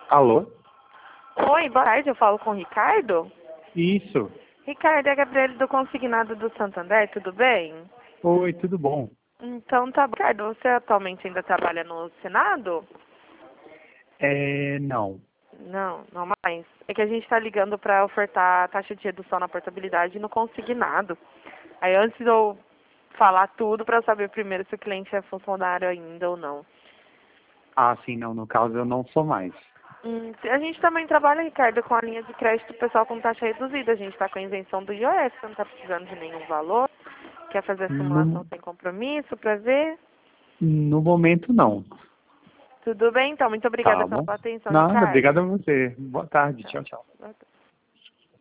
Alô? Oi, boa tarde, eu falo com o Ricardo. Isso. Ricardo, é a Gabriele do Consignado do Santander, tudo bem? Oi, tudo bom? Então tá bom. Ricardo, você atualmente ainda trabalha no Senado? Não. Não mais. É que a gente tá ligando para ofertar a taxa de redução na portabilidade no consignado. Aí antes de eu falar tudo para saber primeiro se o cliente é funcionário ainda ou não. Ah, sim, não. No caso, eu não sou mais. A gente também trabalha, Ricardo, com a linha de crédito pessoal com taxa reduzida. A gente está com a isenção do IOF, você não está precisando de nenhum valor. Quer fazer a simulação No, sem compromisso para ver? no momento, não. Tudo bem, então. Muito obrigada Tá pela bom? sua atenção, Nada, Ricardo. obrigado a você. Boa tarde. Tchau. Tchau, tchau. Boa tarde.